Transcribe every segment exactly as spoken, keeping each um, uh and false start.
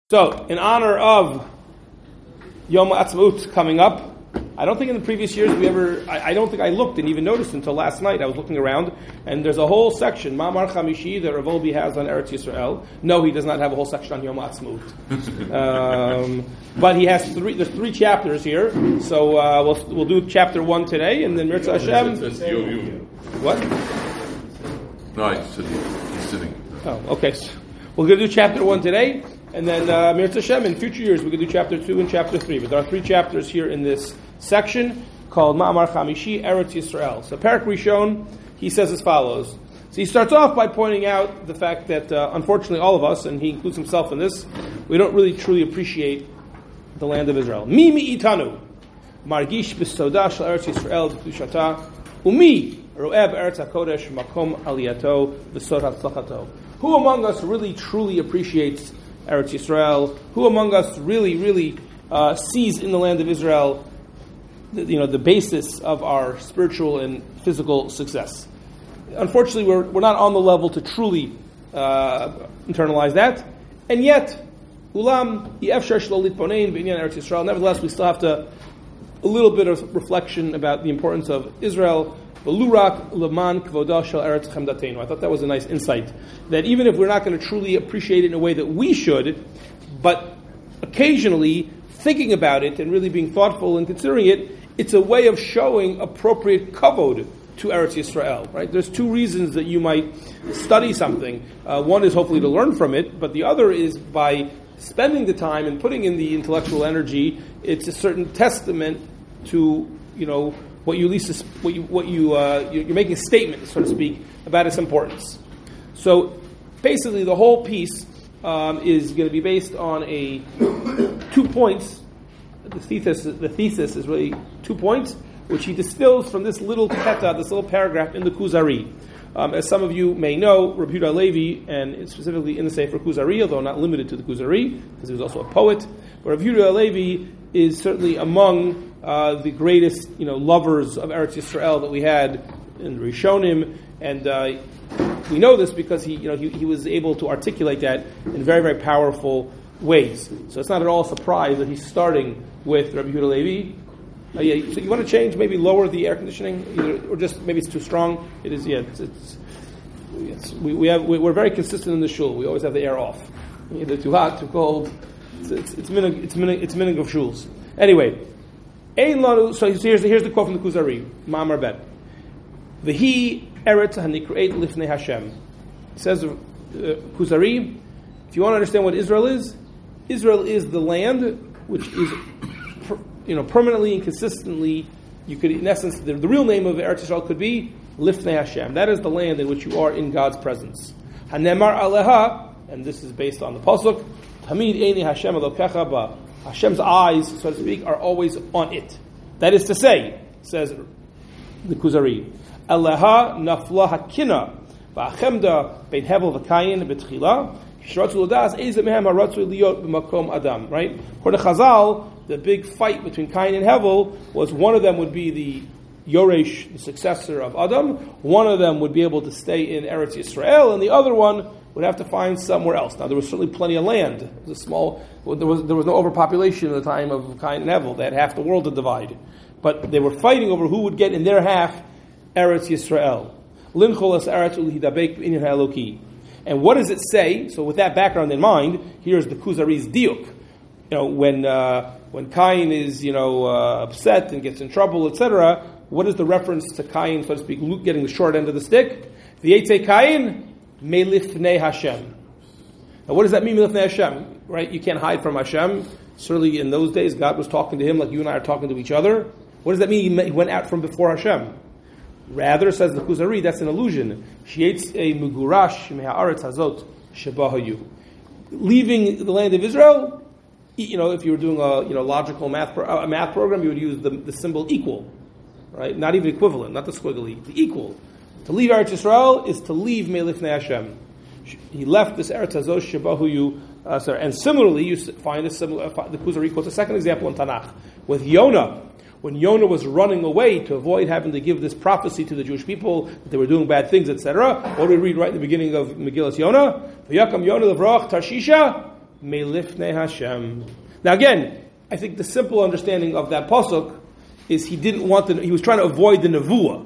So, in honor of Yom Ha'atzmaut coming up, I don't think in the previous years we ever, I, I don't think I looked and even noticed until last night. I was looking around, and there's a whole section, Ma'amar Chamishi, that Rav Wolbe has on Eretz Yisrael. No, he does not have a whole section on Yom Ha'atzmaut. um, but he has three, there's three chapters here, so uh, we'll we'll do chapter one today, and then Mirza Hashem. What? No, he's sitting. He's sitting. Oh, okay. So we're going to do chapter one today. And then, uh, Mirza Hashem, in future years, we could do chapter two and chapter three. But there are three chapters here in this section called Ma'amar Chamishi, Eretz Yisrael. So, Parak Rishon, he says as follows. So he starts off by pointing out the fact that, uh, unfortunately, all of us, and he includes himself in this, we don't really truly appreciate the land of Israel. Mi mi'itanu, margish b'soda shel Eretz Yisrael v'kedushata, umi ro'eh b'Eretz HaKodesh makom aliyato v'sod hatzlachato. Who among us really truly appreciates Eretz Yisrael? Who among us really, really uh, sees in the land of Israel, the, you know, the basis of our spiritual and physical success? Unfortunately, we're we're not on the level to truly uh, internalize that, and yet, ulam yefshar shelo litbonein b'inyan Eretz Yisrael. Nevertheless, we still have to a little bit of reflection about the importance of Israel. Lurak leman kvoda shel eretz chemdatenu. I thought that was a nice insight. That even if we're not going to truly appreciate it in a way that we should, but occasionally thinking about it and really being thoughtful and considering it, it's a way of showing appropriate kavod to Eretz Yisrael. Right? There's two reasons that you might study something. Uh, one is hopefully to learn from it, but the other is by spending the time and putting in the intellectual energy. It's a certain testament to, you know, what you at least what you what you uh, you're making a statement, so to speak, about its importance. So basically, the whole piece um, is going to be based on a two points. The thesis the thesis is really two points, which he distills from this little keta, this little paragraph in the Kuzari. Um, as some of you may know, Rabbi Yehuda Halevi, and specifically in the Sefer Kuzari, although not limited to the Kuzari, because he was also a poet, but Rabbi Yehuda Halevi is certainly among uh, the greatest, you know, lovers of Eretz Yisrael that we had in Rishonim, and uh, we know this because he, you know, he, he was able to articulate that in very, very powerful ways. So it's not at all a surprise that he's starting with Rabbi Yehuda Halevi. Uh, yeah, so you want to change, maybe lower the air conditioning, either, or just maybe it's too strong. It is, yeah. It's, it's, it's we, we have we, we're very consistent in the shul. We always have the air off, either too hot, too cold. It's it's it's minig it's minig it's minig of shuls. Anyway, ein lanu. So here's the, here's the quote from the Kuzari, Ma'amar Bet. V'hi eretz hanikreet lifnei Hashem. It says uh, Kuzari. If you want to understand what Israel is, Israel is the land which is, you know, permanently and consistently, you could, in essence, the, the real name of Eretz Yisrael could be Lifnei Hashem. That is the land in which you are in God's presence. Hanemar Aleha, and this is based on the pasuk, Hamid Eini Hashem Elokecha Ba. Hashem's eyes, so to speak, are always on it. That is to say, says the Kuzari, Aleha Nafla Hakina Va'achemda Bein Hevel V'Kayin B'Tchila Shratzu L'das Eizem Mehem Haratzu Liot B'Makom Adam. Right? According to Chazal, the big fight between Cain and Hevel was one of them would be the Yoresh, the successor of Adam. One of them would be able to stay in Eretz Yisrael, and the other one would have to find somewhere else. Now, there was certainly plenty of land. It was a small. There was there was no overpopulation at the time of Cain and Hevel. They had half the world to divide, but they were fighting over who would get in their half Eretz Yisrael. Linchol es Eretz ulhidabek b'inyan ha'eloki. And what does it say? So, with that background in mind, here's the Kuzari's diuk. You know, when uh, when Cain is, you know, uh, upset and gets in trouble, et cetera, what is the reference to Cain, so to speak, getting the short end of the stick? V'yetze Cain melifnei Hashem. Now, what does that mean, melifnei Hashem? Right? You can't hide from Hashem. Certainly, in those days, God was talking to him like you and I are talking to each other. What does that mean? He went out from before Hashem. Rather, says the Kuzari, that's an illusion. She'etz a mugurash me'ha'aretz hazot shebahayu. Leaving the land of Israel. You know, if you were doing a you know logical math pro, a math program, you would use the, the symbol equal, right? Not even equivalent, not the squiggly, the equal. To leave Eretz Yisrael is to leave Melifnei Hashem. He left this Eretz Hazot Shebahuyu, uh, sorry. And similarly, you find a similar. Uh, the Kuzari quotes a second example in Tanakh with Yonah. When Yonah was running away to avoid having to give this prophecy to the Jewish people that they were doing bad things, et cetera. What do we read right in the beginning of Megillas Yonah? V'yakam Yonah levrach Tarshisha melifnei Hashem. Now again, I think the simple understanding of that pasuk is he didn't want the, he was trying to avoid the nevuah.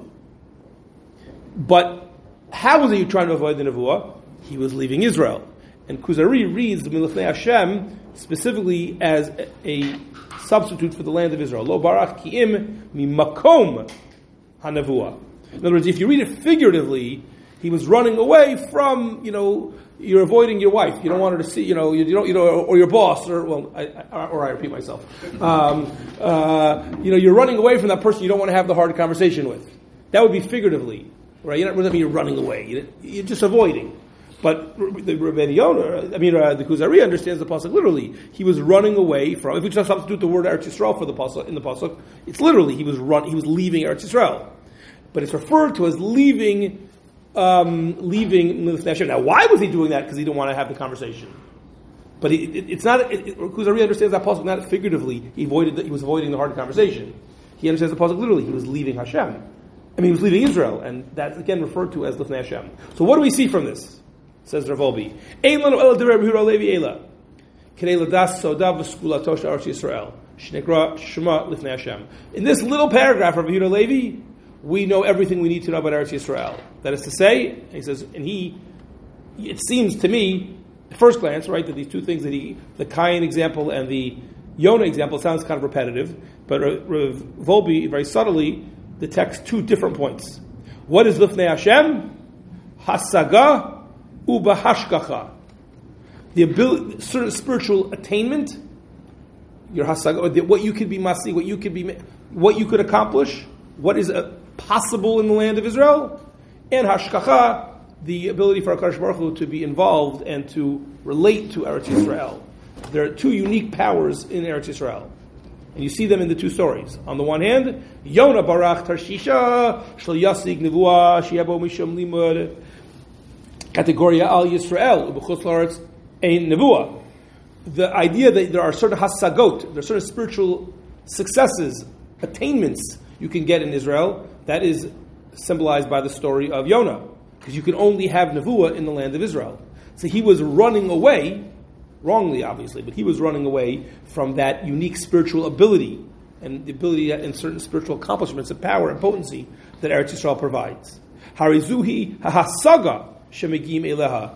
But how was he trying to avoid the nevuah? He was leaving Israel. And Kuzari reads the melifnei Hashem specifically as a, a substitute for the land of Israel. Lo barach ki'im mimakom hanevuah. In other words, if you read it figuratively, he was running away from, you know, you're avoiding your wife. You don't want her to see, you know, you, you don't, you know, or your boss, or well, I, I, or I repeat myself. Um, uh, you know, you're running away from that person you don't want to have the hard conversation with. That would be figuratively, right? You don't really mean you're running away. You're just avoiding. But the Rebbeinu Yonah, I mean, uh, the Kuzari understands the pasuk literally. He was running away from. If we just substitute the word Eretz Yisrael for the pasuk in the pasuk, it's literally he was run. He was leaving Eretz Yisrael, but it's referred to as leaving. Um, leaving Melifnei Hashem. Now, why was he doing that? Because he didn't want to have the conversation. But it, it, it's not. It, it, Kuzari understands that pasuk not figuratively. He avoided. The, he was avoiding the hard conversation. He understands the pasuk literally. He was leaving Hashem. I mean, he was leaving Israel, and that's again referred to as Lifnei Hashem. So, what do we see from this? Says Rav Volbi. Ein lanu ela divrei Rabbi Yehuda Halevi ela k'nei ladas sodav v'skulato shel Eretz Yisrael shenekra Shema Lifnei Hashem. In this little paragraph, Rabbi Yehuda Halevi, we know everything we need to know about Eretz Yisrael. That is to say, he says, and he, it seems to me, at first glance, right, that these two things that he, the Cain example and the Yonah example sounds kind of repetitive, but Rav Volbi, very subtly, detects two different points. What is Lifnei Hashem? Hasaga uba hashgacha. The ability, certain spiritual attainment, your hasaga, or what you could be masi, what you could be, what you could accomplish, what is a possible in the land of Israel, and hashkacha, the ability for HaKadosh Baruch Hu to be involved and to relate to Eretz Yisrael. There are two unique powers in Eretz Yisrael, and you see them in the two stories. On the one hand, Yonah barach tarshisha shel yasig nevuah sheyabo misham limud categoria al Yisrael u'b'chutz la'aretz ein nevuah. The idea that there are certain hasagot, there are certain spiritual successes, attainments you can get in Israel. That is symbolized by the story of Yonah, because you can only have nevuah in the land of Israel. So he was running away, wrongly obviously, but he was running away from that unique spiritual ability and the ability and certain spiritual accomplishments and power and potency that Eretz Yisrael provides. Harizuhi hahasaga shemegim eleha.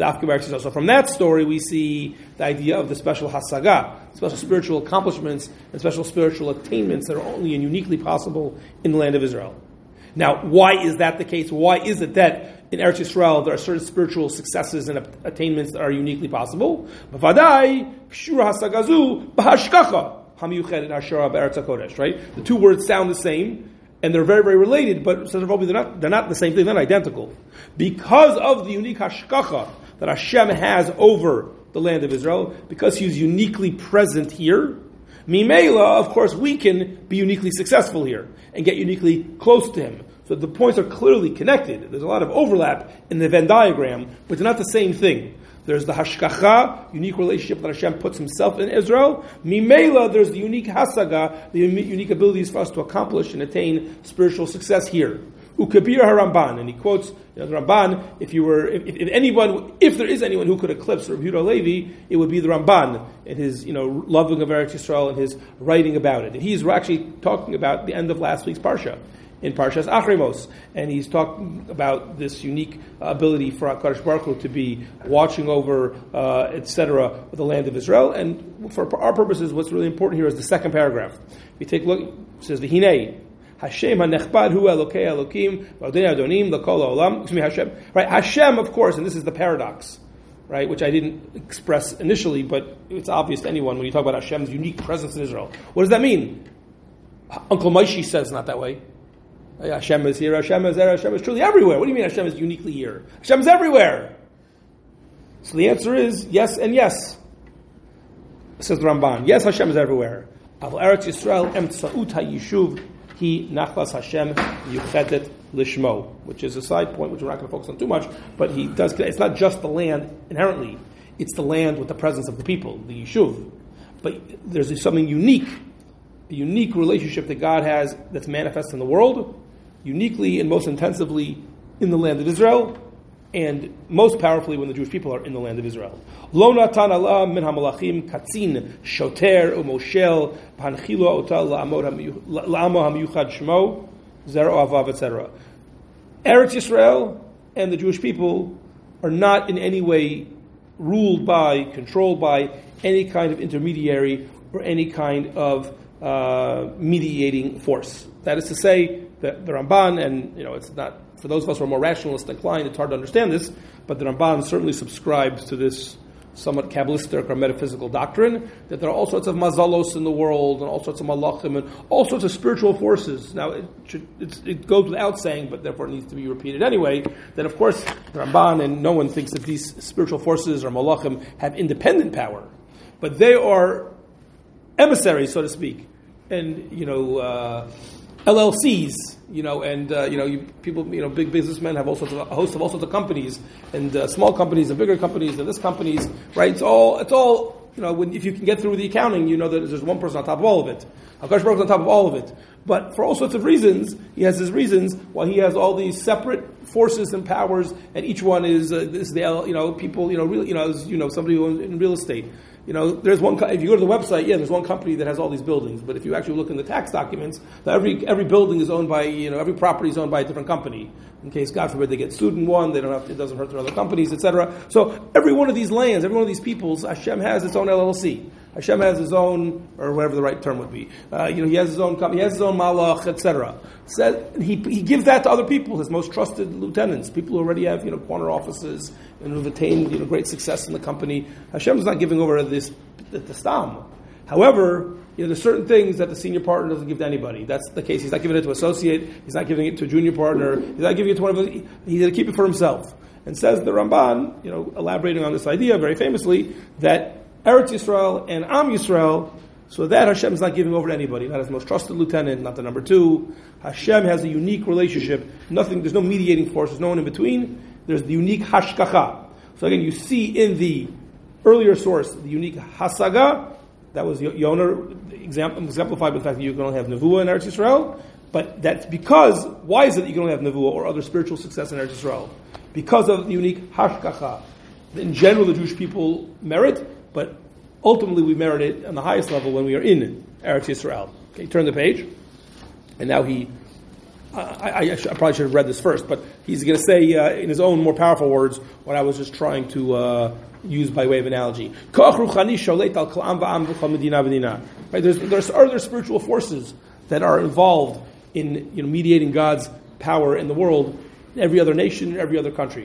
So from that story we see the idea of the special hasaga, special spiritual accomplishments and special spiritual attainments that are only and uniquely possible in the land of Israel. Now, why is that the case? Why is it that in Eretz Yisrael there are certain spiritual successes and attainments that are uniquely possible? Right? The two words sound the same, and they're very, very related, but they're not, they're not the same thing, they're not identical. Because of the unique hashkacha that Hashem has over the land of Israel, because He is uniquely present here, Mimela, of course, we can be uniquely successful here and get uniquely close to Him. So the points are clearly connected. There's a lot of overlap in the Venn diagram, but they're not the same thing. There's the hashkacha, unique relationship that Hashem puts Himself in Israel. Mimela, there's the unique hasaga, the unique abilities for us to accomplish and attain spiritual success here. Ukabir HaRamban, and he quotes, you know, the Ramban, if you were, if, if anyone, if there is anyone who could eclipse Rabbi Yehuda Halevi, it would be the Ramban, in his, you know, loving of Eretz Yisrael and his writing about it. And he's actually talking about the end of last week's Parsha, in Parshas Achremos, and he's talking about this unique ability for HaKadosh Baruch Hu to be watching over, uh, et cetera, the land of Israel. And for our purposes, what's really important here is the second paragraph. If you take a look, it says, V'hinei, Hashem ha-nechbad hu Elokei Elokim v'adonai adonim l'kol ha'olam. Excuse me, Hashem. Right, Hashem, of course, and this is the paradox, right, which I didn't express initially, but it's obvious to anyone when you talk about Hashem's unique presence in Israel. What does that mean? Uncle Moshe says not that way. Hashem is here, Hashem is there, Hashem is truly everywhere. What do you mean Hashem is uniquely here? Hashem is everywhere. So the answer is yes and yes. Says the Ramban. Yes, Hashem is everywhere. Aval Eretz Yisrael emtsaut ha'yishuv hi nachlas Hashem yuchetet lishmo, which is a side point which we're not going to focus on too much, but he does. It's not just the land inherently; it's the land with the presence of the people, the yishuv. But there's something unique, a unique relationship that God has that's manifest in the world, uniquely and most intensively in the land of Israel, and most powerfully when the Jewish people are in the land of Israel. Lo natan Allah min hamalachim katzin shoter umoshel panchilo ota la'amo hamiyuchad shmo zero avav et cetera. Eretz Yisrael and the Jewish people are not in any way ruled by, controlled by any kind of intermediary or any kind of uh, mediating force. That is to say that the Ramban, and you know, it's not for those of us who are more rationalist inclined, it's hard to understand this, but the Ramban certainly subscribes to this somewhat Kabbalistic or metaphysical doctrine, that there are all sorts of mazalos in the world, and all sorts of malachim, and all sorts of spiritual forces. Now, it, should, it's, it goes without saying, but therefore it needs to be repeated anyway, that of course, the Ramban and no one thinks that these spiritual forces or malachim have independent power, but they are emissaries, so to speak, and, you know, uh, L L Cs, you know, and uh, you know, you, people, you know, big businessmen have all sorts of a host of all sorts of companies, and uh, small companies and bigger companies and this companies, right? It's all, it's all, you know, when, if you can get through the accounting, you know that there's one person on top of all of it. HaKadosh Baruch Hu is on top of all of it. But for all sorts of reasons, he has his reasons why he has all these separate forces and powers, and each one is uh, this, the, you know, people, you know, real, you know, as, you know, somebody who owns in real estate. You know, there's one. Co- if you go to the website, yeah, there's one company that has all these buildings. But if you actually look in the tax documents, every every building is owned by, you know, every property is owned by a different company. In case, God forbid, they get sued in one, they don't have. It doesn't hurt their other companies, et cetera. So every one of these lands, every one of these peoples, Hashem has its own L L C. Hashem has his own, or whatever the right term would be. Uh, you know, he has his own company, he has his own malach, et cetera. So he he gives that to other people, his most trusted lieutenants, people who already have, you know, corner offices and who've attained, you know, great success in the company. Hashem is not giving over this the stam. However, you know, there's certain things that the senior partner doesn't give to anybody. That's the case. He's not giving it to associate. He's not giving it to a junior partner. He's not giving it to one of the. He's going to keep it for himself. And says the Ramban, you know, elaborating on this idea very famously, that Eretz Yisrael and Am Yisrael, so that Hashem is not giving over to anybody, not his most trusted lieutenant, not the number two. Hashem has a unique relationship. Nothing. There's no mediating force. There's no one in between. There's the unique hashkacha. So again, you see in the earlier source, the unique hasaga, that was Yonah, exemplified by the fact that you can only have Nevuah in Eretz Yisrael, but that's because, why is it that you can only have Nevuah or other spiritual success in Eretz Yisrael? Because of the unique hashkacha. In general, the Jewish people merit, but ultimately we merit it on the highest level when we are in Eretz Yisrael. Okay, turn the page, and now he, I, I, I probably should have read this first, but he's going to say uh, in his own more powerful words what I was just trying to uh, use by way of analogy. Right? There's, there's other spiritual forces that are involved in, you know, mediating God's power in the world, in every other nation, in every other country.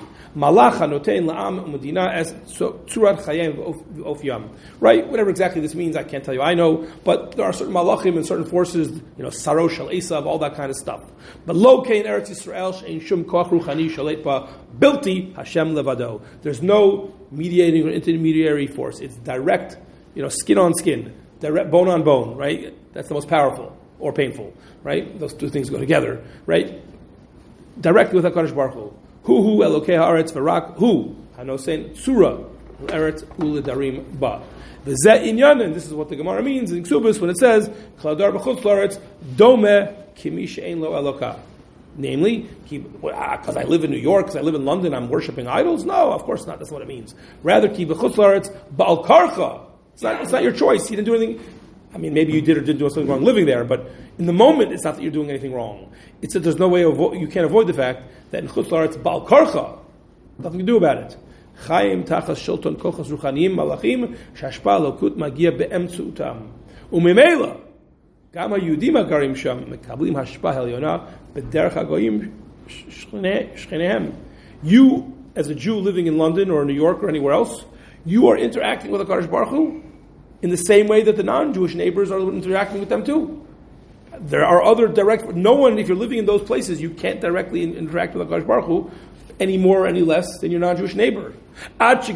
Right? Whatever exactly this means, I can't tell you. I know, but there are certain malachim and certain forces, you know, Sarosh, Shal Esav, all that kind of stuff. But lo kein Eretz Yisrael she'ein shum koach ruchani shaleit ba bilti Hashem levado. There's no mediating or intermediary force. It's direct, you know, skin on skin, direct bone on bone. Right? That's the most powerful or painful. Right? Those two things go together. Right? Directly with HaKadosh Baruch Hu. Hu hu Elokei haaretz v'rak hu hanosein tzura eretz uledarim ba. V'zeh inyan, and this is what the Gemara means in Ksubis when it says Kladar b'chutz la'aretz dome kimi she'ein lo Eloka. Namely, because I live in New York, because I live in London, I'm worshiping idols? No, of course not. That's what it means. Rather, ki b'chutz la'aretz ba'al karcha. It's not. It's not your choice. You didn't do anything. I mean, maybe you did or didn't do something wrong living there, but in the moment, it's not that you're doing anything wrong. It's that there's no way of, you can't avoid the fact that in Chutz La'aretz Ba'al Karcha, nothing to do about it. Chayim tachas shelton kochas ruchaniyim malachim shashpa lokut magia be'emtzu utam. Umemela, gam ha'yudim ha'garim sham mekablim hashpa ha'elyona b'derech ha'goyim shchenehem. You, as a Jew living in London or New York or anywhere else, you are interacting with HaKadosh Baruch Hu in the same way that the non-Jewish neighbors are interacting with them too. There are other direct, no one, if you're living in those places, you can't directly interact with HaKadosh Baruch Hu any more or any less than your non-Jewish neighbor. And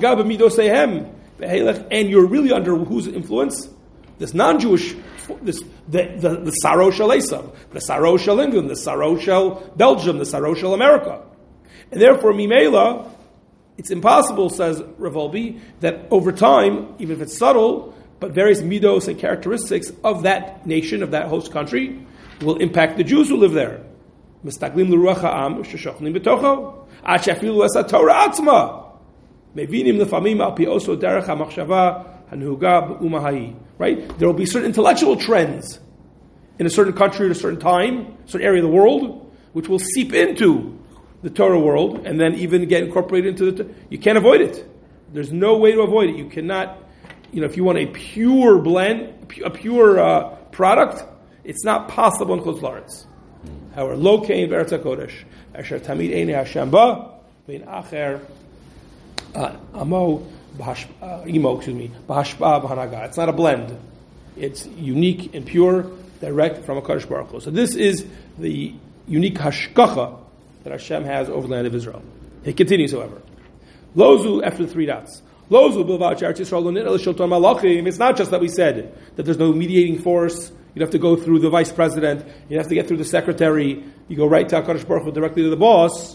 you're really under whose influence? This non-Jewish, this the the, the Saro Shel Esav, the Saro Shel England, the Saro Shel Belgium, the Saro Shel America. And therefore, Mimela, it's impossible, says Rav Wolbe, that over time, even if it's subtle, but various midos and characteristics of that nation, of that host country, will impact the Jews who live there. Mistaglim l'ruach ha'am sheshochnim b'tocho. Ad she'afilu es ha'Torah atzma. Mevinim lefamim al pi oso derech ha'machshava hanuga b'uma ha'i. Right? There will be certain intellectual trends in a certain country at a certain time, a certain area of the world, which will seep into the Torah world and then even get incorporated into the... You can't avoid it. There's no way to avoid it. You cannot... You know, if you want a pure blend, a pure uh, product, it's not possible in Chutz La'aretz. However, lo kein v'eretz HaKodesh, asher tamid einei Hashem ba, ve'in acher amo, imo, excuse me, b'hashpa b'hanaga. It's not a blend. It's unique and pure, direct from a Kadosh Baruch Hu. So this is the unique hashkacha that Hashem has over the land of Israel. It continues, however. Lozu, after the three dots. It's not just that we said that there's no mediating force. You have to go through the vice president. You have to get through the secretary. You go right to HaKadosh Baruch Hu, directly to the boss.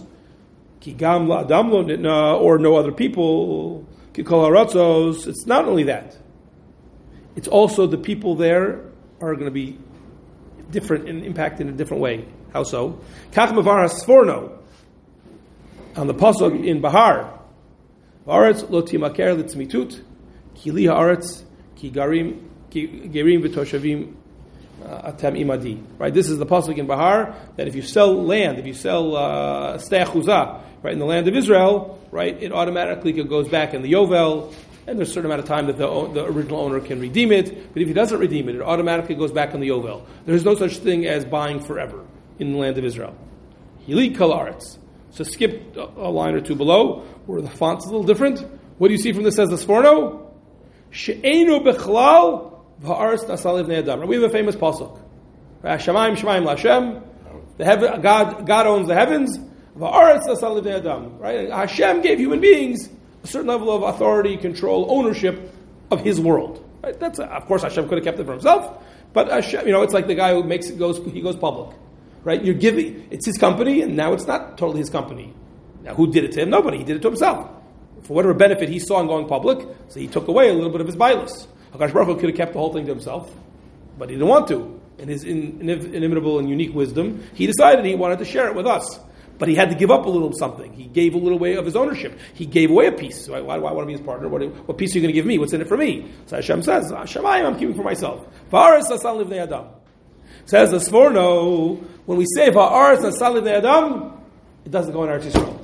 Or no other people. It's not only that. It's also the people there are going to be different and impacted in a different way. How so? On the pasuk in Bahar. Haaretz lo timaker litzmitut, ki li haaretz ki garim ki gerim v'toshavim atem imadi. Right. This is the pasuk in Bahar that if you sell land, if you sell uh, stei achuzah, right, in the land of Israel, right, it automatically goes back in the Yovel, and there's a certain amount of time that the the original owner can redeem it. But if he doesn't redeem it, it automatically goes back in the Yovel. There's no such thing as buying forever in the land of Israel. Hili kol haaretz. So skip a line or two below, where the font's a little different. What do you see from this as the Sforno? She'enu bechlal v'ha'aretz nasal livnei adam. We have a famous pasuk. Shamayim shamayim l'Hashem. The heaven, God, God owns the heavens. V'ha'aretz nasal livnei adam. Right? Hashem gave human beings a certain level of authority, control, ownership of His world. Right? That's a, of course Hashem could have kept it for Himself, but Hashem, you know, it's like the guy who makes it goes. He goes public. Right? You're giving, it's his company, and now it's not totally his company. Now, who did it to him? Nobody. He did it to himself. For whatever benefit he saw in going public, so he took away a little bit of his bilus. HaKadosh Baruch Hu could have kept the whole thing to himself, but he didn't want to. In his in, in, inimitable and unique wisdom, he decided he wanted to share it with us. But he had to give up a little something. He gave a little way of his ownership. He gave away a piece. So why, why, why want to be his partner? What, what piece are you going to give me? What's in it for me? So Hashem says, Shemayim, I'm keeping for myself. V'aretz nasal livnei adam. Says the Sforno, when we say Va'aretz nasal livnei adam, it doesn't go in Eretz Yisrael.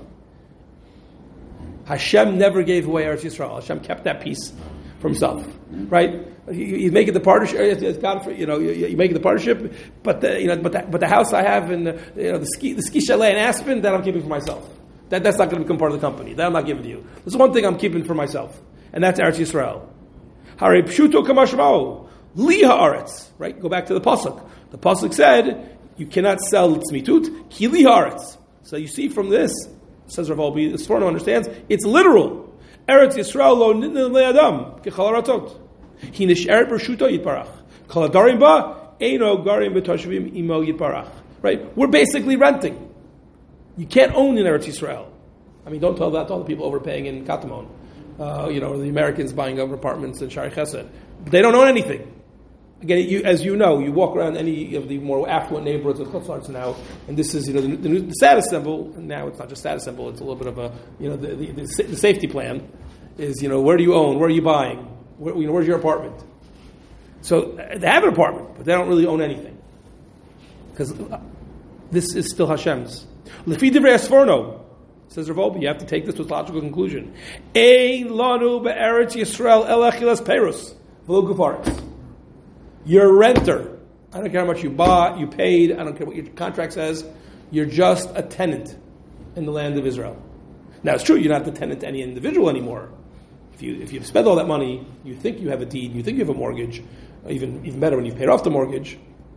Hashem never gave away Eretz Yisrael. Hashem kept that piece for Himself, right? You, you make it the partnership. God, you know, you, you make it the partnership, but the, you know, but the, but the house I have in the, you know, the ski the ski chalet in Aspen, that I'm keeping for myself. That that's not going to become part of the company. That I'm not giving to you. There's one thing I'm keeping for myself, and that's Eretz Yisrael. Harei pshuto kamashmao li haaretz. Right? Go back to the pasuk. The pasuk said you cannot sell tzmitut ki li haaretz. So you see from this, says Rav Olbi, the Sforno understands, it's literal. Eretz Yisrael lo nitna le'adam kechal haratot. Hi nisheret b'rshuto yitbarach. Kol hadarim ba eino garim b'toshvim imo yitbarach. Right? We're basically renting. You can't own in Eretz Yisrael. I mean, don't tell that to all the people overpaying in Katamon. Uh, you know, the Americans buying over apartments in Shari Chesed. They don't own anything. Again, you, as you know, you walk around any of the more affluent neighborhoods of Chutz La'aretz now, and this is, you know, the, the, the status symbol. And now it's not just status symbol; it's a little bit of a, you know, the, the, the, the safety plan is, you know, where do you own? Where are you buying? Where, you know, where's your apartment? So they have an apartment, but they don't really own anything because this is still Hashem's. Lefi divrei Sforno, says Rav Olbi, you have to take this to its logical conclusion. Ein lanu be'eretz Yisrael el achilas perus v'lo gufaretz. You're a renter. I don't care how much you bought, you paid. I don't care what your contract says. You're just a tenant in the land of Israel. Now, it's true, you're not the tenant to any individual anymore. If you if you've spent all that money, you think you have a deed, you think you have a mortgage, even even better when you've paid off the mortgage.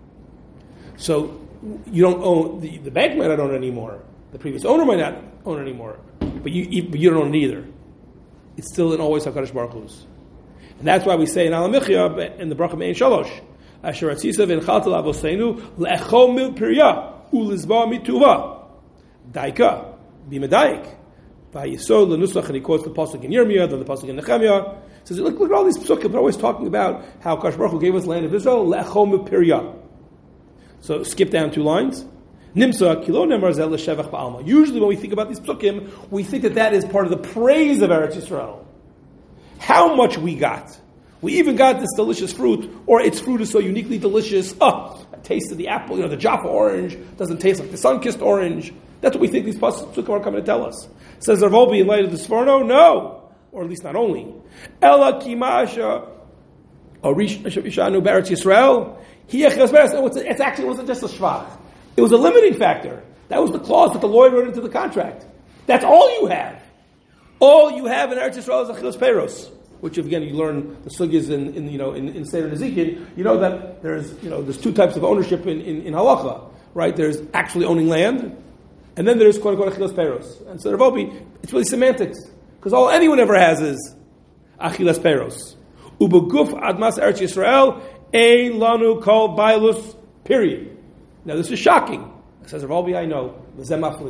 So you don't own, the, the bank might not own it anymore. The previous owner might not own it anymore. But you, but you don't own it either. It's still in always HaKadosh Baruch Hu's. And that's why we say in Al Michya in the Bracha Mein Shalosh, Asher Atzisa v'Enchalta Lavoseinu le'echol mil pirya u'lizba mituva daika b'medayik v'yisod l'nuslach, and he quotes the pasuk in Yirmiyah, then the pasuk in Nehemiah. He says, look, look at all these pasukim. They're always talking about how Kadosh Baruch Hu gave us the land of Israel le'echol mil pirya. So skip down two lines. Nimsa kilo nemar zel l'shevach ba'alma. Usually when we think about these psukim, we think that that is part of the praise of Eretz Yisrael. How much we got. We even got this delicious fruit, or its fruit is so uniquely delicious. Oh, I tasted the apple, you know, the Jaffa orange doesn't taste like the sun-kissed orange. That's what we think these psukim are coming to tell us. Says Rav Wolbe in light of the Sforno, no. Or at least not only. Ela kimasha orish ishanu beretz Yisrael. It's actually, it wasn't just a shvach. It was a limiting factor. That was the clause that the lawyer wrote into the contract. That's all you have. All you have in Eretz Yisrael is achilas peros, which again you learn the sugyas in, in you know in, in Seder Nezikin. You know that there's you know there's two types of ownership in, in, in halacha, right? There's actually owning land, and then there's quote unquote achilas peros. And so Rav Wolbe, it's really semantics because all anyone ever has is achilas peros. Ubeguf admas Eretz Yisrael ein lanu kol bailus. Period. Now this is shocking. It says Rav Wolbe, I know. This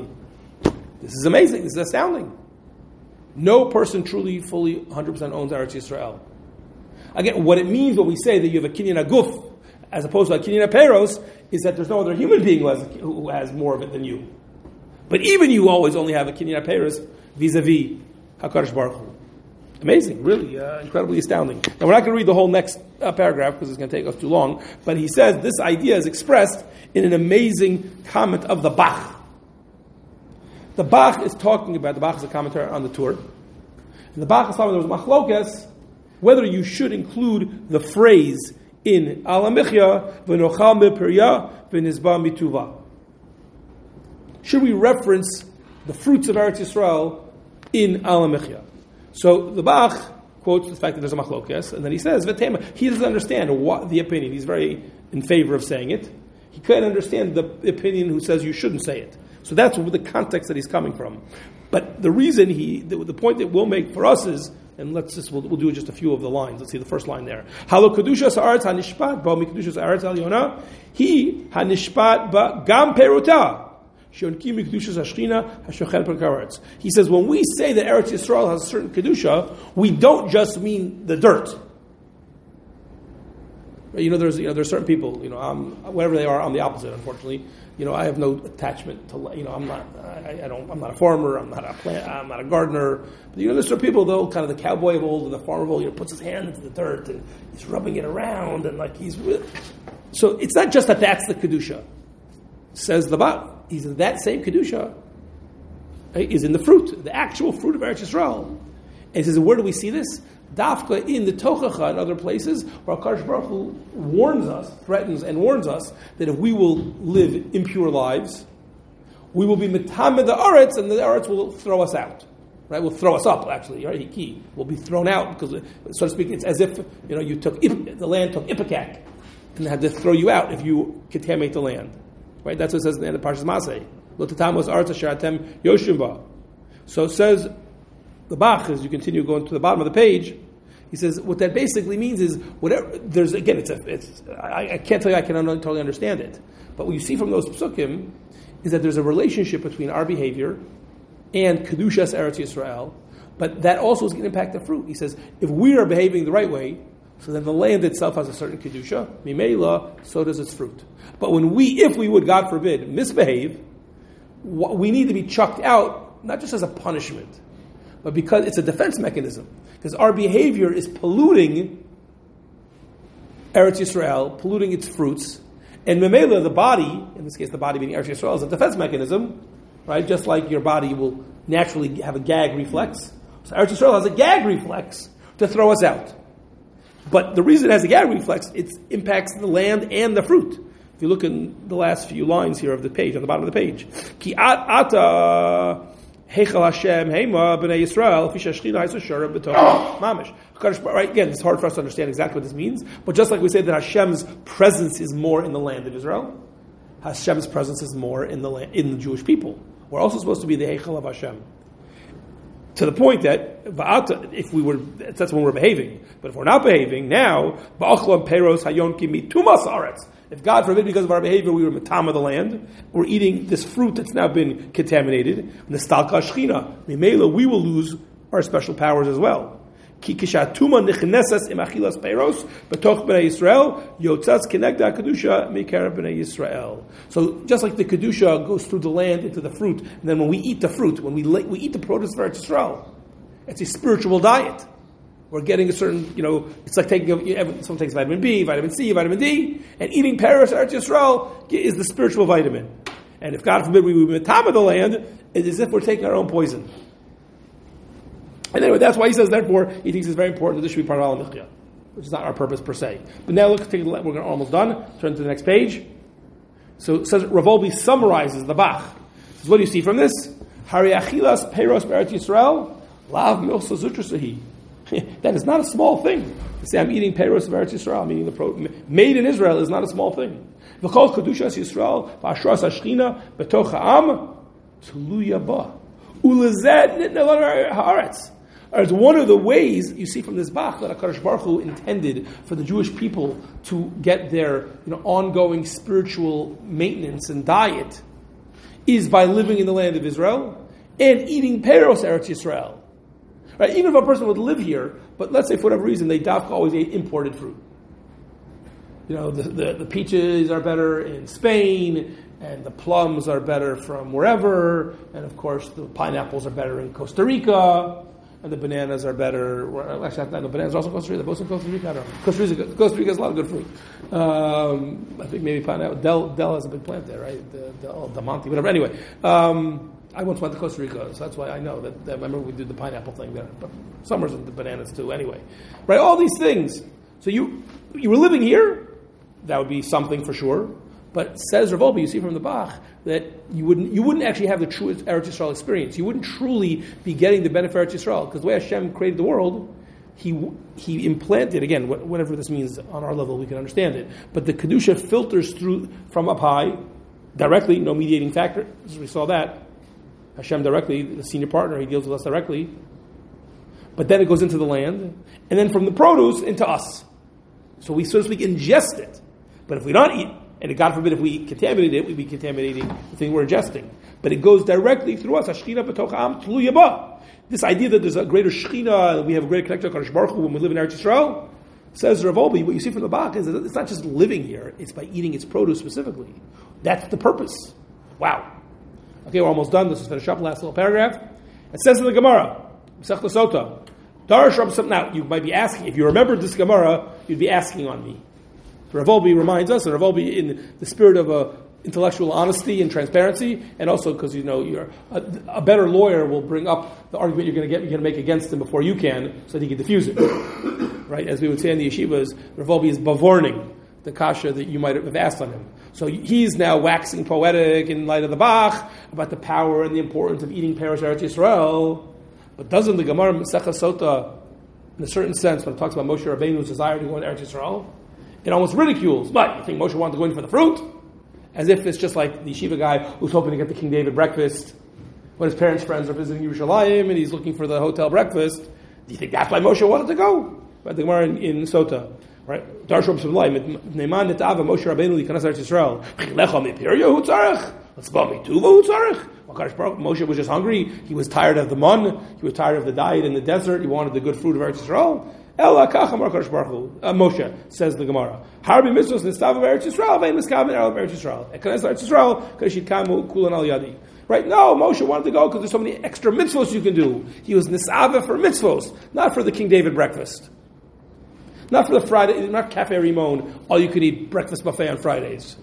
is amazing. This is astounding. No person truly, fully, one hundred percent owns Eretz Yisrael. Again, what it means when we say that you have a kinyan aguf as opposed to a kinyan peros is that there's no other human being who has, who has more of it than you. But even you always only have a kinyan peros vis-a-vis HaKadosh Baruch Hu. Amazing, really, uh, incredibly astounding. Now we're not going to read the whole next uh, paragraph because it's going to take us too long, but he says this idea is expressed in an amazing comment of the Bach. The Bach is talking about, the Bach is a commentary on the Torah, and the Bach is talking about there was machlokas, whether you should include the phrase in Alamichya, v'nochal me'perya, v'nizba mituva. Should we reference the fruits of Eretz Yisrael in Alamichya? So the Bach quotes the fact that there's a machlokes, and then he says, V'tema. He doesn't understand what the opinion. He's very in favor of saying it. He couldn't understand the opinion who says you shouldn't say it. So that's the context that he's coming from. But the reason he, the, the point that we'll make for us is, and let's just, we'll, we'll do just a few of the lines. Let's see the first line there. Halo kedushas haaretz hanishpat ba mikedushas haaretz alyona he hanishpat ba gam peruta. He says, when we say that Eretz Yisrael has a certain kedusha, we don't just mean the dirt. You know, there's you know there's certain people, you know, I'm, whatever they are, I'm the opposite. Unfortunately, you know, I have no attachment to, you know, I'm not, I, I don't, I'm not a farmer, I'm not a plant, I'm not a gardener. But you know, there's certain people though, kind of the cowboy of old and the farmer of old, you know, puts his hand into the dirt and he's rubbing it around and like he's. So it's not just that that's the kedusha. Says the Bach. He says that same kedusha is in the fruit, the actual fruit of Eretz Yisrael. And he says, where do we see this? Dafka in the Tochacha and other places, where HaKadosh Baruch Hu warns us, threatens and warns us that if we will live impure lives, we will be metamed the Aretz, and the Aretz will throw us out. Right? Will throw us up. Actually, right? He will be thrown out because, so to speak, it's as if you know you took the land took Ipecac and had to throw you out if you contaminate the land. Right, that's what it says in the end of Parshas Masei. L'tatamos aretz asher atem yoshim ba. So it says the Bach, as you continue going to the bottom of the page, he says what that basically means is whatever. There's again, it's a, it's. I, I can't tell you I can totally understand it, but what you see from those psukim is that there's a relationship between our behavior and kedushas Eretz Yisrael, but that also is going to impact the fruit. He says if we are behaving the right way, so then the land itself has a certain kedusha, mimela, so does its fruit. But when we, if we would, God forbid, misbehave, we need to be chucked out, not just as a punishment, but because it's a defense mechanism. Because our behavior is polluting Eretz Yisrael, polluting its fruits, and mimela, the body, in this case the body being Eretz Yisrael, is a defense mechanism, right? Just like your body will naturally have a gag reflex. So Eretz Yisrael has a gag reflex to throw us out. But the reason it has a gag reflex, it impacts the land and the fruit. If you look in the last few lines here of the page, on the bottom of the page, Ki ata heichal Hashem heima b'nei Yisrael fi shashchina ha'isashara b'toch mamish. Right? Again, it's hard for us to understand exactly what this means. But just like we say that Hashem's presence is more in the land of Israel, Hashem's presence is more in the land, in the Jewish people. We're also supposed to be the heichal of Hashem. To the point that if we were, that's when we're behaving. But if we're not behaving now, if God forbid because of our behavior we were matama the land, we're eating this fruit that's now been contaminated. We will lose our special powers as well. Ki kishatuma nichnesas im achilas peiros betoch bnei Yisrael yotzas kenegda kedusha mikerav bnei Yisrael. So just like the kedusha goes through the land into the fruit, and then when we eat the fruit, when we we eat the produce of Eretz Yisrael, it's a spiritual diet. We're getting a certain, you know, it's like taking, a, someone takes vitamin B, vitamin C, vitamin D, and eating Paris Eretz Yisrael is the spiritual vitamin. And if God forbid we would top of the land, it's as if we're taking our own poison. And anyway, that's why he says, therefore, he thinks it's very important that this should be part of Al Michya, which is not our purpose per se. But now let's take a look, we're almost done. Turn to the next page. So it says, Rav Wolbe summarizes the Bach. So what do you see from this? Hari achilas peiros be'eretz Yisrael, lav milsa zutrasahi. That is not a small thing. To say I'm eating peiros of Eretz Yisrael, I'm eating the pro- made in Israel is not a small thing. V'chol kedushas Yisrael v'ashras hashchina b'toch ha'am tluya ba ulezed nitnei haaretz. As one of the ways you see from this Bach that HaKadosh Baruch Hu intended for the Jewish people to get their you know, ongoing spiritual maintenance and diet is by living in the land of Israel and eating peiros Eretz Yisrael. Right? Even if a person would live here, but let's say for whatever reason they dafka always ate imported fruit. You know, the, the, the peaches are better in Spain, and the plums are better from wherever, and of course the pineapples are better in Costa Rica, and the bananas are better. Well, actually, not the bananas are also in Costa Rica. They're both in Costa Rica. I don't know. Costa Rica, Costa Rica has a lot of good fruit. Um, I think maybe pineapple. Del, Del has a big plant there, right? The, Del, Del Monte, whatever. Anyway, um, I once went to Costa Rica, so that's why I know that. that I remember we did the pineapple thing there. But summers and the bananas too. Anyway, right? All these things. So you you were living here. That would be something for sure. But says Rav Wolbe, you see from the Bach, that you wouldn't you wouldn't actually have the true Eretz Yisrael experience. You wouldn't truly be getting the benefit of Eretz Yisrael, because the way Hashem created the world, He He implanted, again, whatever this means on our level, we can understand it. But the Kedusha filters through from up high, directly, no mediating factor. We saw that. Hashem directly, the senior partner, He deals with us directly. But then it goes into the land, and then from the produce into us. So we, so to speak, ingest it. But if we don't eat, and God forbid if we contaminate it, we'd be contaminating the thing we're ingesting. But it goes directly through us. Hashchina b'toch ha'am tluya ba. This idea that there's a greater shechina, we have a greater connection to HaKadosh Baruch Hu when we live in Eretz Yisrael, says Rav Wolbe, what you see from the Bach is that it's not just living here, it's by eating its produce specifically. That's the purpose. Wow. Okay, we're almost done. Let's just finish up. Last little paragraph. It says in the Gemara, Masechta Sota, Darash Rav Sam. Now, you might be asking, if you remembered this Gemara, you'd be asking on me. Rav Wolbe reminds us, and Rav Wolbe in the spirit of uh, intellectual honesty and transparency, and also because you know you're a, a better lawyer will bring up the argument you're going to get, you're going to make against him before you can, so that he can diffuse it. Right, as we would say in the yeshivas, Rav Wolbe is bavorning the kasha that you might have asked on him. So he's now waxing poetic in light of the Bach about the power and the importance of eating Paras Eretz Yisrael. But doesn't the Gemara Masechta Sota, in a certain sense, when it talks about Moshe Rabbeinu's desire to go into Eretz Yisrael, it almost ridicules. But you think Moshe wanted to go in for the fruit? As if it's just like the yeshiva guy who's hoping to get the King David breakfast when his parents' friends are visiting Yerushalayim and he's looking for the hotel breakfast. Do you think that's why Moshe wanted to go? Right, the Gemara in, in Sota. Right? Darshom Shavlai, Neiman Netava Moshe Rabbeinu Likanas Eretz Yisrael. Lecha Mipirya Hu Tzarech. Let's buy me Tuva Hu Tzarech. Moshe was just hungry. He was tired of the mun. He was tired of the diet in the desert. He wanted the good fruit of Eretz Yisrael. Ela Kacham Rakash Baruch Hu. Moshe says the Gemara. Harbi Mitzvos Nistav of Eretz Yisrael. Vein Miskav in Eretz Yisrael. Ekanes Eretz Yisrael. Kashid Kamu Kulan Al Yadi. Right? No, Moshe wanted to go because there's so many extra mitzvos you can do. He was nisava for mitzvos, not for the King David breakfast. Not for the Friday, not Cafe Rimon, all you could eat breakfast buffet on Fridays.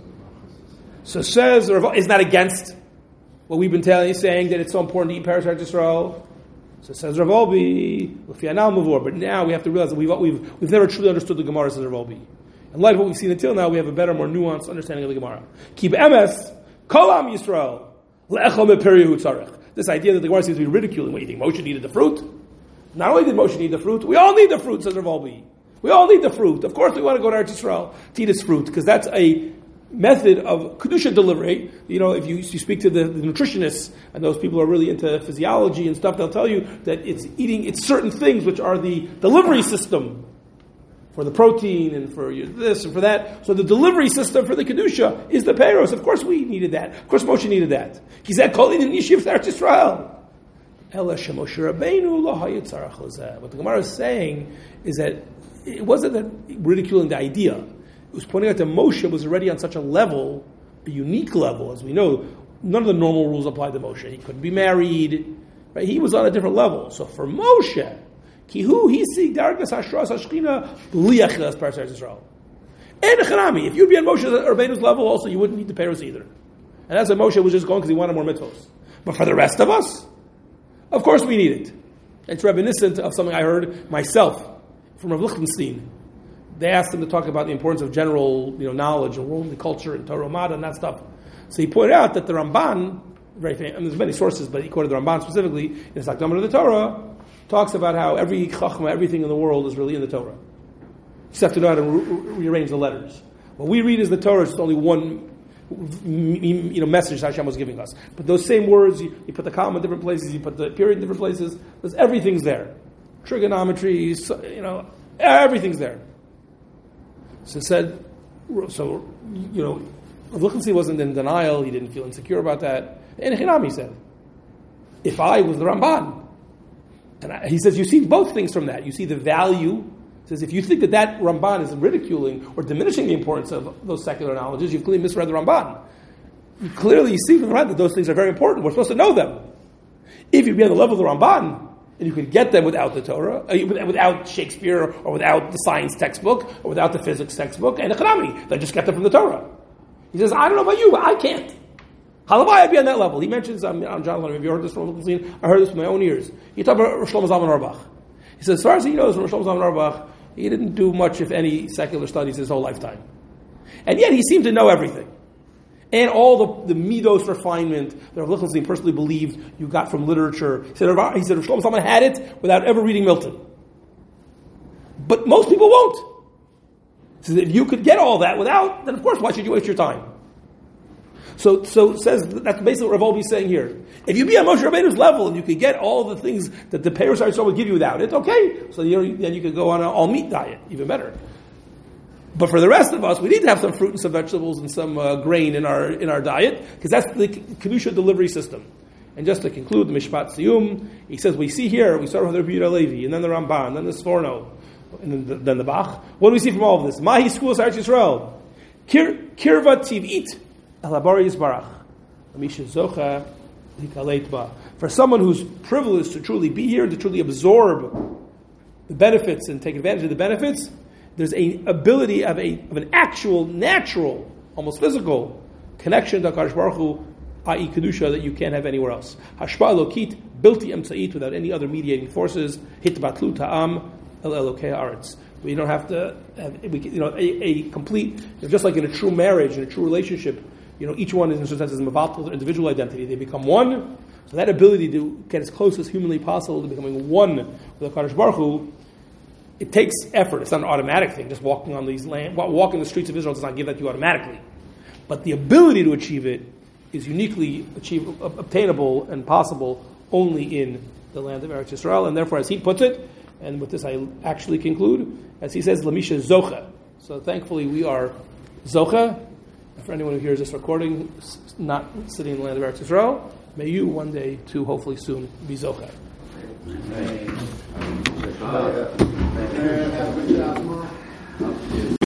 So says, is not against what we've been telling you, saying that it's so important to eat Paras Eretz Yisrael. So says Rav Wolbe, but now we have to realize that we've, we've, we've never truly understood the Gemara, says Rav Wolbe. In light of what we've seen until now, we have a better, more nuanced understanding of the Gemara. Keep M S, Kolam Yisrael, Le'echol Meperi Hu Tzarech. This idea that the Gemara seems to be ridiculing. What do you think, Moshe needed the fruit? Not only did Moshe need the fruit, we all need the fruit, says Rav Wolbe. We all need the fruit. Of course we want to go to Eretz Yisrael to eat its fruit, because that's a method of Kedusha delivery. You know, if you, you speak to the, the nutritionists, and those people are really into physiology and stuff, they'll tell you that it's eating, it's certain things which are the delivery system for the protein and for this and for that. So the delivery system for the Kedusha is the Peiros. Of course we needed that. Of course Moshe needed that. He said, Kol in Yishiv Eretz Yisrael. Ela Moshe Rabbeinu lo hayit tzarach lezeh. What the Gemara is saying is that it wasn't that ridiculing the idea. It was pointing out that Moshe was already on such a level, a unique level, as we know. None of the normal rules applied to Moshe. He couldn't be married. Right? He was on a different level. So for Moshe, kihu hisi dargas hashras hashchina liachas paras Israel. And echanami, if you'd be on Moshe Rabbeinu's level, also you wouldn't need the Paris either. And that's why Moshe was just going because he wanted more mitzvos. But for the rest of us, of course we need it. It's reminiscent of something I heard myself from Rav Lichtenstein. They asked him to talk about the importance of general, you know, knowledge and worldly culture and Torah Mada and that stuff. So he pointed out that the Ramban, very famous, and there's many sources, but he quoted the Ramban specifically in his Akdamah to the Torah, talks about how every chachma, everything in the world is really in the Torah. You just have to know how to re- rearrange the letters. What we read as the Torah is only one, you know, message Hashem was giving us. But those same words, you, you put the comma in different places, you put the period in different places. There's everything's there. Trigonometry, you know, everything's there. So it said, so you know, Rav Lichtenstein wasn't in denial. He didn't feel insecure about that. And Hinam, he said, if I was the Ramban, and I, he says, you see both things from that. You see the value. He says, if you think that that Ramban is ridiculing or diminishing the importance of those secular knowledges, you've clearly misread the Ramban. You clearly see from the Ramban that those things are very important. We're supposed to know them. If you be on the level of the Ramban, and you could get them without the Torah, uh, without Shakespeare, or without the science textbook, or without the physics textbook, and Echanami, then just get them from the Torah. He says, I don't know about you, but I can't. Halavai, I'd be on that level. He mentions, I'm, I'm John Lennon, have you heard this from Lichtenstein? I heard this with my own ears. He talked about Rosh Shlomo Zalman Auerbach. He says, as far as he knows from Rosh Shlomo Zalman Auerbach, he didn't do much, if any, secular studies his whole lifetime. And yet he seemed to know everything. And all the, the midos refinement that Rav Lichtenstein personally believed you got from literature. He said, he said, Shlomo Zalman had it without ever reading Milton. But most people won't. He says, if you could get all that without, then of course, why should you waste your time? So, so it says, that's basically what Rav Olbi is saying here. If you be on Moshe Rabbeinu's level and you could get all the things that the Paris Yisrael would give you without it, okay. So you then you could go on an all-meat diet, even better. But for the rest of us, we need to have some fruit and some vegetables and some uh, grain in our in our diet, because that's the Kedusha delivery system. And just to conclude, the Mishpat Siyum, he says, we see here, we start with the Rabbi Yehuda Levi, and then the Ramban, and then the Sforno, and then the, then the Bach. What do we see from all of this? Mahi Schus Eretz Yisrael. Kirva Tiv'it El Habari Yisbarach. Misha Zocha Hikaleit Ba. For someone who's privileged to truly be here, to truly absorb the benefits and take advantage of the benefits, there's an ability of a of an actual, natural, almost physical connection to HaKadosh Baruch Hu, that is. Kedusha, that you can't have anywhere else. Hashpa Elokit, bilti emtzait, without any other mediating forces. Hitbatlu ta'am el Elokei haaretz. We don't have to have, we, you know, a, a complete, you know, just like in a true marriage, in a true relationship, you know, each one is in a certain sense is mevatel their individual identity. They become one. So that ability to get as close as humanly possible to becoming one with HaKadosh Baruch Hu, it takes effort. It's not an automatic thing. Just walking on these land, walking the streets of Israel does not give that to you automatically. But the ability to achieve it is uniquely achieve, obtainable and possible only in the land of Eretz Yisrael. And therefore, as he puts it, and with this I actually conclude, as he says, Lamisha Zocha. So thankfully we are Zocha. And for anyone who hears this recording, not sitting in the land of Eretz Yisrael, may you one day, too, hopefully soon, be Zocha. Amen.